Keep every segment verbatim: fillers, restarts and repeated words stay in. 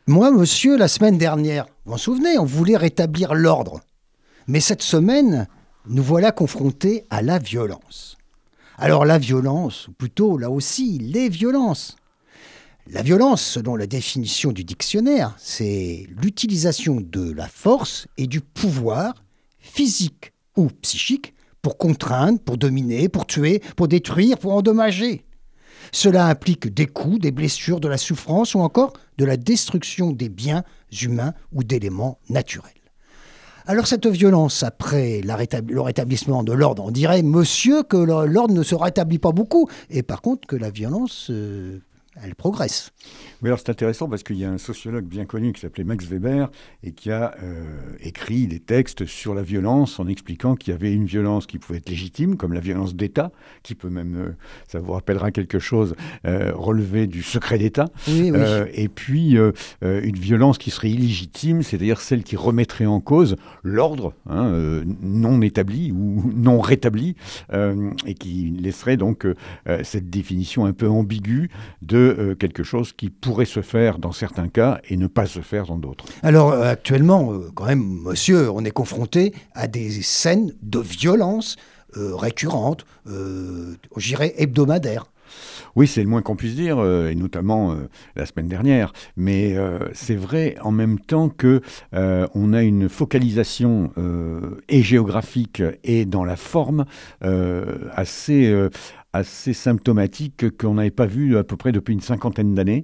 Moi, monsieur, la semaine dernière, vous vous souvenez, on voulait rétablir l'ordre. Mais cette semaine, nous voilà confrontés à la violence. Alors la violence, ou plutôt là aussi, les violences. La violence, selon la définition du dictionnaire, c'est l'utilisation de la force et du pouvoir, physique ou psychique, pour contraindre, pour dominer, pour tuer, pour détruire, pour endommager. Cela implique des coups, des blessures, de la souffrance ou encore de la destruction des biens humains ou d'éléments naturels. Alors cette violence, après la rétabli- le rétablissement de l'ordre, on dirait, monsieur, que le- l'ordre ne se rétablit pas beaucoup, et par contre que la violence, euh, elle progresse. Oui, alors c'est intéressant parce qu'il y a un sociologue bien connu qui s'appelait Max Weber et qui a euh, écrit des textes sur la violence en expliquant qu'il y avait une violence qui pouvait être légitime, comme la violence d'État, qui peut même, euh, ça vous rappellera quelque chose, euh, relever du secret d'État. Oui, oui. Euh, et puis euh, euh, une violence qui serait illégitime, c'est-à-dire celle qui remettrait en cause l'ordre hein, euh, non établi ou non rétabli euh, et qui laisserait donc euh, cette définition un peu ambiguë de euh, quelque chose qui pourrait se faire dans certains cas et ne pas se faire dans d'autres. Alors euh, actuellement, euh, quand même, monsieur, on est confronté à des scènes de violence euh, récurrentes, euh, je dirais hebdomadaires. Oui, c'est le moins qu'on puisse dire, euh, et notamment euh, la semaine dernière. Mais euh, c'est vrai en même temps que euh, on a une focalisation euh, et géographique et dans la forme euh, assez euh, assez symptomatique qu'on n'avait pas vu à peu près depuis une cinquantaine d'années,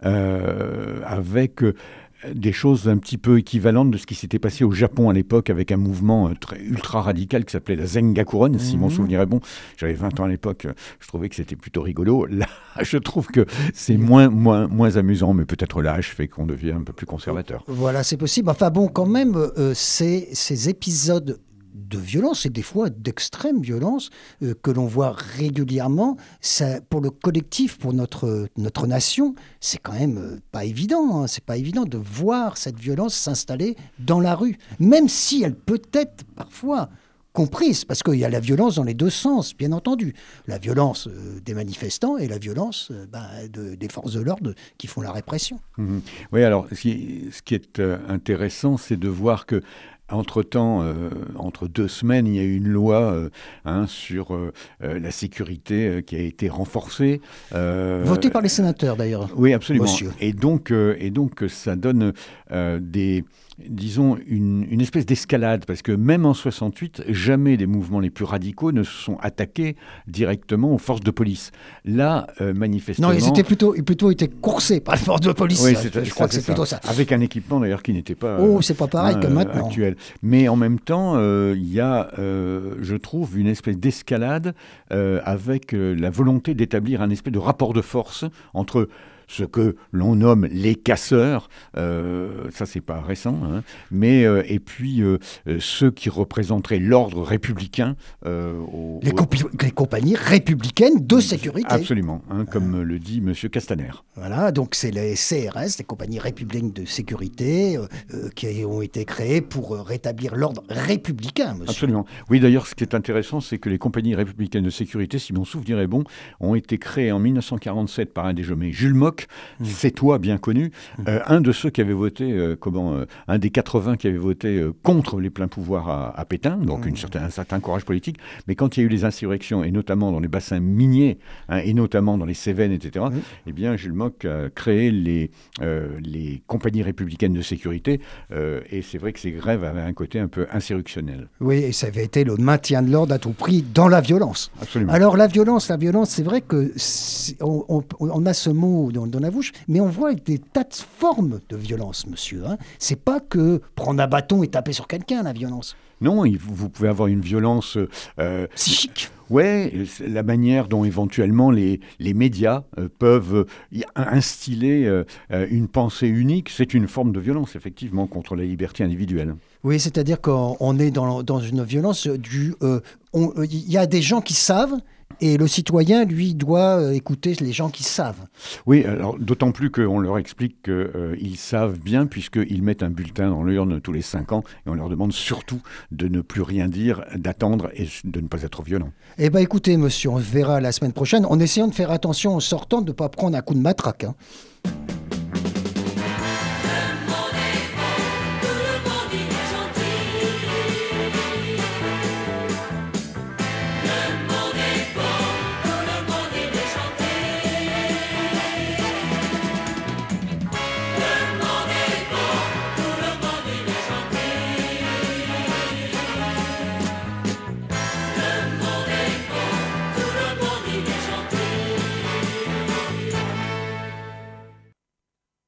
euh, avec euh, des choses un petit peu équivalentes de ce qui s'était passé au Japon à l'époque avec un mouvement euh, très ultra radical qui s'appelait la Zengakuron, si mon souvenir est bon. J'avais vingt ans à l'époque, je trouvais que c'était plutôt rigolo. Là, je trouve que c'est moins, moins, moins amusant, mais peut-être l'âge fait qu'on devient un peu plus conservateur. Voilà, c'est possible. Enfin bon, quand même, euh, ces, ces épisodes de violence et des fois d'extrême violence euh, que l'on voit régulièrement, ça, pour le collectif, pour notre, notre nation, c'est quand même euh, pas évident. Hein, c'est pas évident de voir cette violence s'installer dans la rue, même si elle peut être parfois comprise, parce qu'il y a la violence dans les deux sens, bien entendu. La violence euh, des manifestants et la violence euh, ben, de, des forces de l'ordre qui font la répression. Mmh. Oui, alors ce qui, ce qui est euh, intéressant, c'est de voir que Entre-temps, euh, entre deux semaines, il y a eu une loi euh, hein, sur euh, euh, la sécurité euh, qui a été renforcée. Euh, Votée par les sénateurs, d'ailleurs. Oui, absolument. Monsieur. Et donc, euh, et donc, ça donne euh, des... disons, une, une espèce d'escalade, parce que même en soixante-huit, jamais les mouvements les plus radicaux ne se sont attaqués directement aux forces de police. Là, euh, manifestement... Non, ils étaient plutôt, ils plutôt été coursés par les forces de police. Oui, ça, c'est, je crois que c'est ça. plutôt ça. Avec un équipement, d'ailleurs, qui n'était pas... Oh, c'est pas pareil euh, que maintenant. Actuel. Mais en même temps, il euh, y a, euh, je trouve, une espèce d'escalade euh, avec euh, la volonté d'établir un espèce de rapport de force entre ce que l'on nomme les casseurs, euh, ça c'est pas récent, hein, mais euh, et puis euh, ceux qui représenteraient l'ordre républicain. Euh, au, les, compi- les compagnies républicaines de sécurité. Absolument, hein, comme euh, le dit M. Castaner. Voilà, donc c'est les C R S, les compagnies républicaines de sécurité, euh, euh, qui ont été créées pour euh, rétablir l'ordre républicain, monsieur. Absolument. Oui, d'ailleurs, ce qui est intéressant, c'est que les compagnies républicaines de sécurité, si mon souvenir est bon, ont été créées en mille neuf cent quarante-sept par un dénommé Jules Mock, Mmh. c'est toi bien connu, mmh. euh, un de ceux qui avait voté, euh, comment, euh, un des quatre-vingts qui avait voté euh, contre les pleins pouvoirs à, à Pétain, donc mmh. une certain, un certain courage politique, mais quand il y a eu les insurrections, et notamment dans les bassins miniers, hein, et notamment dans les Cévennes, et cetera, mmh. eh bien, Jules Mock a créé les, euh, les compagnies républicaines de sécurité, euh, et c'est vrai que ces grèves avaient un côté un peu insurrectionnel. Oui, et ça avait été le maintien de l'ordre à tout prix dans la violence. Absolument. Alors, la violence, la violence, c'est vrai que on, on, on a ce mot dans, dans la bouche, mais on voit des tas de formes de violence, monsieur. Hein. C'est pas que prendre un bâton et taper sur quelqu'un, la violence. Non, il, vous pouvez avoir une violence... Euh, psychique. Ouais, la manière dont éventuellement les, les médias euh, peuvent euh, instiller euh, une pensée unique, c'est une forme de violence, effectivement, contre la liberté individuelle. Oui, c'est-à-dire qu'on est dans, dans une violence du... Il euh, y a des gens qui savent, et le citoyen, lui, doit écouter les gens qui savent. Oui, alors d'autant plus qu'on leur explique qu'ils euh, savent bien, puisqu'ils mettent un bulletin dans l'urne tous les cinq ans, et on leur demande surtout de ne plus rien dire, d'attendre et de ne pas être violent. Eh bien, écoutez, monsieur, on se verra la semaine prochaine, en essayant de faire attention en sortant de ne pas prendre un coup de matraque. Hein.